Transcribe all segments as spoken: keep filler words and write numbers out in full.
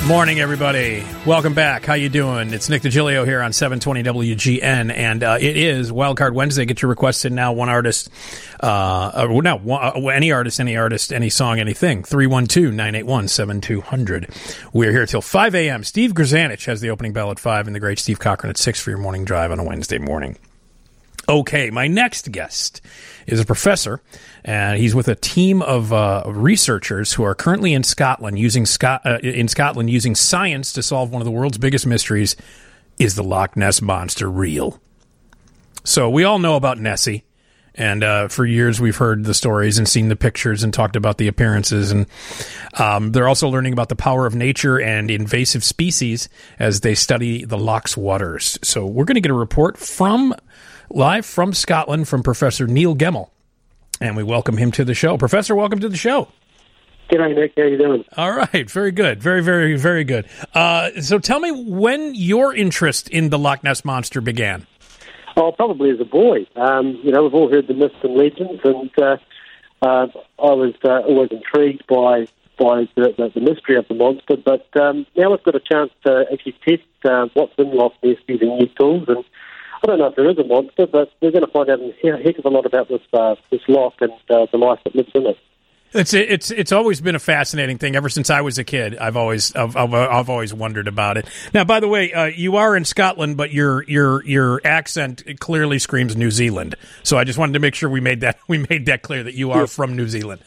Morning, everybody. Welcome back. How you doing? It's Nick DiGilio here on seven twenty W G N, and uh, it is Wildcard Wednesday. Get your requests in now. One artist, uh, or no, one, uh, any artist, any artist, any song, anything. three one two, nine eight one, seven two zero zero. We're here till five a.m. Steve Grzanich has the opening bell at five, and the great Steve Cochran at six for your morning drive on a Wednesday morning. Okay, my next guest is a professor, and he's with a team of uh, researchers who are currently in Scotland using Scot- uh, in Scotland using science to solve one of the world's biggest mysteries: is the Loch Ness Monster real? So we all know about Nessie, and uh, for years we've heard the stories and seen the pictures and talked about the appearances, and um, they're also learning about the power of nature and invasive species as they study the Loch's waters. So we're going to get a report from live from Scotland from Professor Neil Gemmell, and we welcome him to the show. Professor, welcome to the show. G'day, Nick. How you doing? All right. Very good. Very, very, very good. Uh, so tell me when your interest in the Loch Ness Monster began. Oh, probably as a boy. Um, you know, we've all heard the myths and legends, and uh, uh, I was uh, always intrigued by by the, the, the mystery of the monster, but um, now we've got a chance to actually test uh, what's in Loch Ness using new tools, and I don't know if there is a monster, but we're going to find out a heck of a lot about this uh, this loch and uh, the life that lives in it. It's it's it's always been a fascinating thing ever since I was a kid. I've always I've I've, I've always wondered about it. Now, by the way, uh, you are in Scotland, but your your your accent clearly screams New Zealand. So I just wanted to make sure we made that we made that clear that you are yes. from New Zealand.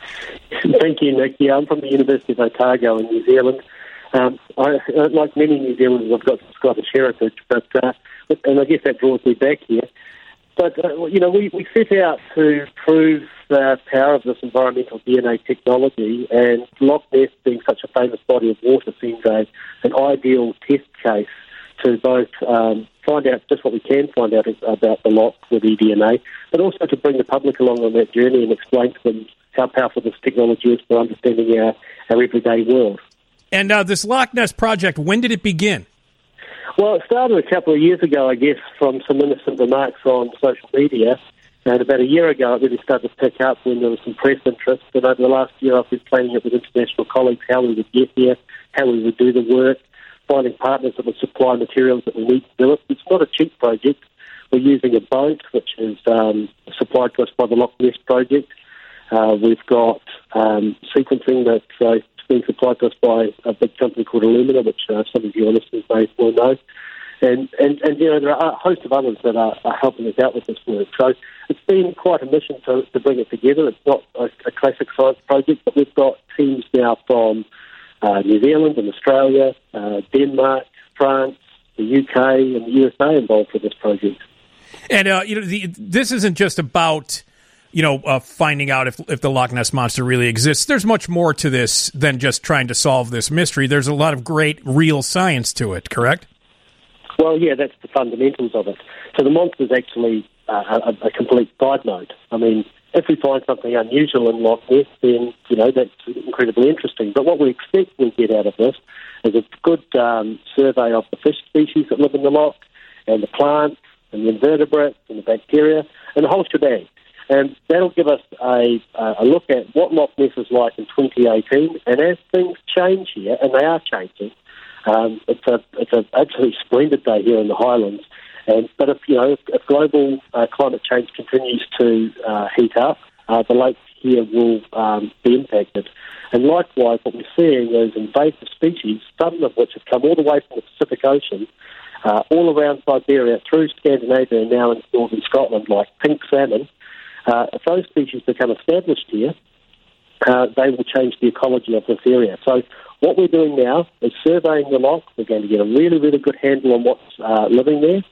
Thank you, Nick. Yeah, I'm from the University of Otago in New Zealand. Um, I, like many New Zealanders, I've got Scottish heritage, but. Uh, And I guess that draws me back here. But, uh, you know, we, we set out to prove the power of this environmental D N A technology, and Loch Ness, being such a famous body of water, seems a, an ideal test case to both um, find out just what we can find out about the Loch with E D N A, but also to bring the public along on that journey and explain to them how powerful this technology is for understanding our, our everyday world. And uh, this Loch Ness project, when did it begin? Well, it started a couple of years ago, I guess, from some innocent remarks on social media. And about a year ago, it really started to pick up when there was some press interest. And over the last year, I've been planning it with international colleagues, how we would get here, how we would do the work, finding partners that would supply materials that we need to do it. It's not a cheap project. We're using a boat, which is um, supplied to us by the Loch Ness Project. Uh, we've got um, sequencing that's uh, being supplied to us by a big company called Illumina, which uh, some of your listeners may well know. And, and, and you know, there are a host of others that are, are helping us out with this work. So it's been quite a mission to, to bring it together. It's not a, a classic science project, but we've got teams now from uh, New Zealand and Australia, uh, Denmark, France, the U K, and the U S A involved with this project. And, uh, you know, the, this isn't just about... you know, uh, finding out if if the Loch Ness Monster really exists. There's much more to this than just trying to solve this mystery. There's a lot of great real science to it, correct? Well, yeah, that's the fundamentals of it. So the monster's actually uh, a, a complete side note. I mean, if we find something unusual in Loch Ness, then, you know, that's incredibly interesting. But what we expect we'll get out of this is a good um, survey of the fish species that live in the loch, and the plants, and the invertebrates, and the bacteria, and the whole shebang. And that'll give us a, a look at what Loch Ness is like in twenty eighteen. And as things change here, and they are changing, um, it's a it's an absolutely splendid day here in the Highlands. And but if you know if, if global uh, climate change continues to uh, heat up, uh, the lakes here will um, be impacted. And likewise, what we're seeing is invasive species, some of which have come all the way from the Pacific Ocean, uh, all around Siberia, through Scandinavia, and now in northern Scotland, like pink salmon. Uh, if those species become established here, uh, they will change the ecology of this area. So what we're doing now is surveying the loch. We're going to get a really, really good handle on what's uh, living there,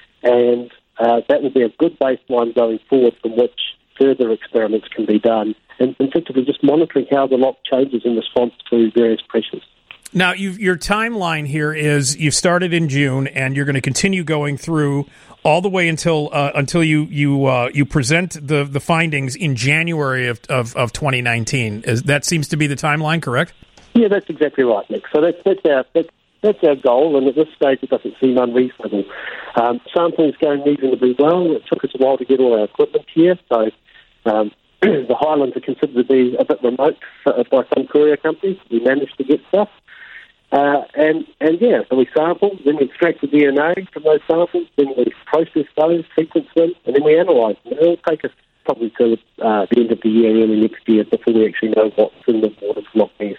and uh, that will be a good baseline going forward from which further experiments can be done, and effectively just monitoring how the loch changes in response to various pressures. Now, you've, your timeline here is you started in June, and you're going to continue going through all the way until uh, until you you uh, you present the, the findings in January of of, of twenty nineteen. Is, that seems to be the timeline, correct? Yeah, that's exactly right, Nick. So that's that's our that's, that's our goal, and at this stage it doesn't seem unreasonable. Um, sampling's going reasonably well. It took us a while to get all our equipment here, so um, the Highlands are considered to be a bit remote by some courier companies. We managed to get stuff. Uh, and, and yeah, so we sample, then we extract the D N A from those samples, then we process those, sequence them, and then we analyse them. It'll take us probably to uh, the end of the year, early next year, before we actually know what's in the water from Loch Ness.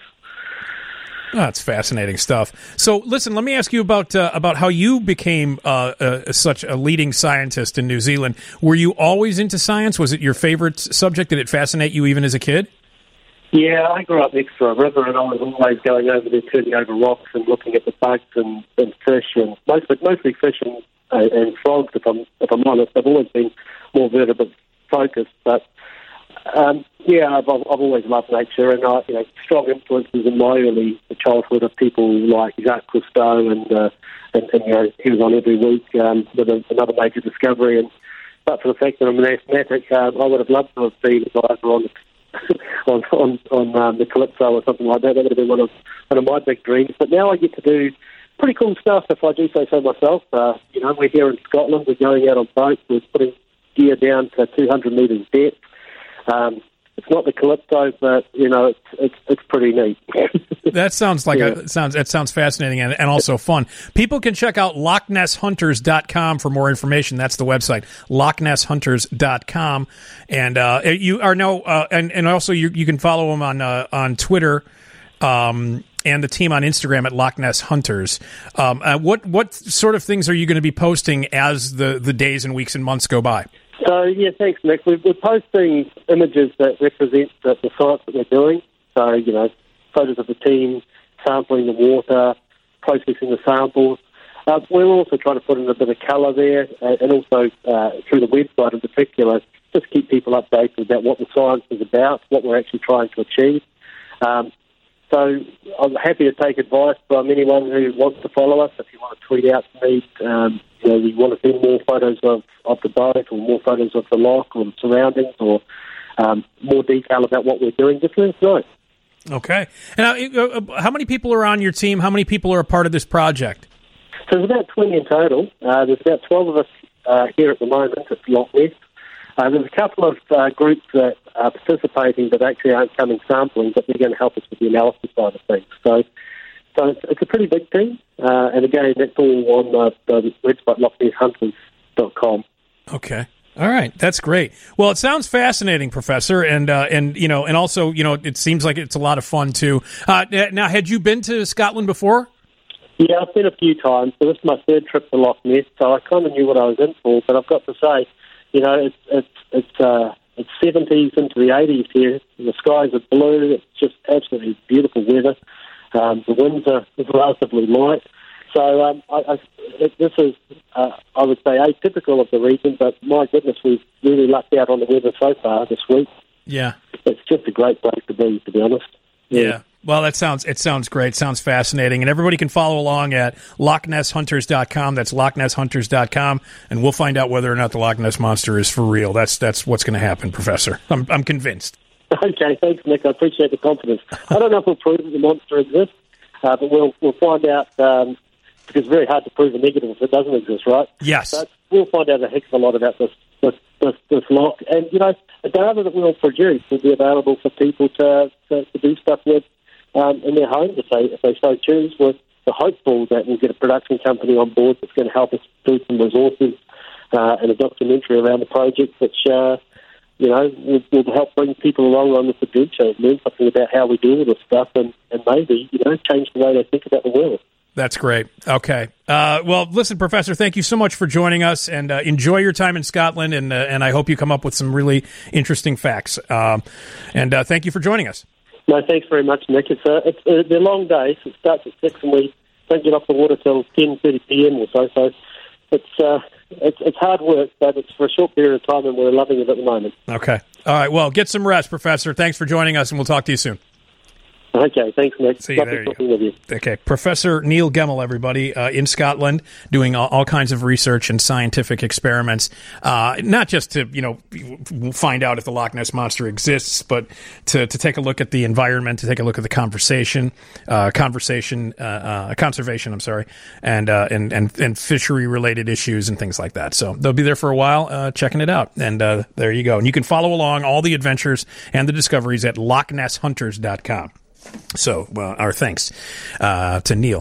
Oh, that's fascinating stuff. So, listen, let me ask you about uh, about how you became uh, uh, such a leading scientist in New Zealand. Were you always into science? Was it your favorite subject? Did it fascinate you even as a kid? Yeah, I grew up next to a river, and I was always going over there, turning over rocks and looking at the bugs and, and fish, and mostly mostly fish and, uh, and frogs. If I'm if I'm honest, I've always been more vertebrate focused, but um, yeah, I've, I've always loved nature, and I, you know, strong influences in my early childhood of people like Jacques Cousteau, and uh, and, and you know, he was on every week um, with a, another major discovery. And but for the fact that I'm an asthmatic, um, I would have loved to have been either on the on on, on um, the Calypso or something like that. That would have been one of one of my big dreams. But now I get to do pretty cool stuff, if I do say so myself. Uh, you know, we're here in Scotland. We're going out on boats. We're putting gear down to two hundred metres depth. Um, it's not the Calypso, but you know, it's it's, it's pretty neat. That sounds like yeah. a, sounds that sounds fascinating and, and also fun. People can check out loch ness hunters dot com for more information. That's the website, loch ness hunters dot com. And uh, you are no, uh, and and also you you can follow them on uh, on Twitter. Um, and the team on Instagram at Loch Ness Hunters. Um, uh, what what sort of things are you going to be posting as the, the days and weeks and months go by? So, yeah, thanks, Nick. We're, we're posting images that represent the, the science that we're doing. So, you know, photos of the team, sampling the water, processing the samples. Uh, we're also trying to put in a bit of colour there, uh, and also uh, through the website in particular, just keep people updated about what the science is about, what we're actually trying to achieve. Um, so I'm happy to take advice from anyone who wants to follow us. If you want to tweet out to me, um, you know, you want to see more photos of, of the boat or more photos of the loch or the surroundings or um, more detail about what we're doing, just let us know. Okay. And uh, how many people are on your team? How many people are a part of this project? So there's about twenty in total. Uh, there's about twelve of us uh, here at the moment at Loch Ness. Uh, there's a couple of uh, groups that are participating that actually aren't coming sampling, but they're going to help us with the analysis side of things. So, so it's, it's a pretty big team. Uh, and again, that's all on uh, the website, loch ness hunters dot com. Okay. All right, that's great. Well, it sounds fascinating, Professor, and uh, and you know, and also, you know, it seems like it's a lot of fun too. Uh, now, had you been to Scotland before? Yeah, I've been a few times. So this is my third trip to Loch Ness, so I kind of knew what I was in for. But I've got to say, you know, it's it's it's uh, it's seventies into the eighties here. The skies are blue. It's just absolutely beautiful weather. Um, the winds are relatively light. So um, I, I, it, this is, uh, I would say, atypical of the region, but my goodness, we've really lucked out on the weather so far this week. Yeah. It's just a great place to be, to be honest. Yeah. yeah. Well, that sounds it sounds great. Sounds fascinating. And everybody can follow along at loch ness hunters dot com. That's loch ness hunters dot com. And we'll find out whether or not the Loch Ness Monster is for real. That's that's what's going to happen, Professor. I'm I'm convinced. Okay, thanks, Nick. I appreciate the confidence. I don't know if we'll prove that the monster exists, uh, but we'll we'll find out, um, because it's very hard to prove a negative if it doesn't exist, right? Yes. But we'll find out a heck of a lot about this this this, this loch. And, you know, the data that we'll produce will be available for people to, to, to do stuff with um, in their homes if they, if they so choose. We're, we're hopeful that we'll get a production company on board that's going to help us do some resources uh, and a documentary around the project, which, uh, you know, will, will help bring people along on this adventure, learn something about how we deal with this stuff, and, and maybe, you know, change the way they think about the world. That's great. Okay. Uh, well, listen, Professor, thank you so much for joining us, and uh, enjoy your time in Scotland, and uh, and I hope you come up with some really interesting facts. Um, and uh, thank you for joining us. No, thanks very much, Nick. It's a, it's a, they're long days. It starts at six, and we don't get off the water till ten thirty p.m. or so. So it's uh, it's it's hard work, but it's for a short period of time, and we're loving it at the moment. Okay. All right. Well, get some rest, Professor. Thanks for joining us, and we'll talk to you soon. Okay, thanks, Nick. See you, there you go. With you. Okay, Professor Neil Gemmell, everybody, uh, in Scotland, doing all, all kinds of research and scientific experiments, uh, not just to, you know, find out if the Loch Ness Monster exists, but to, to take a look at the environment, to take a look at the conversation, uh, conversation, uh, uh, conservation, I'm sorry, and, uh, and, and, and fishery-related issues and things like that. So they'll be there for a while, uh, checking it out, and uh, there you go. And you can follow along all the adventures and the discoveries at loch ness hunters dot com. So, well, our thanks uh, to Neil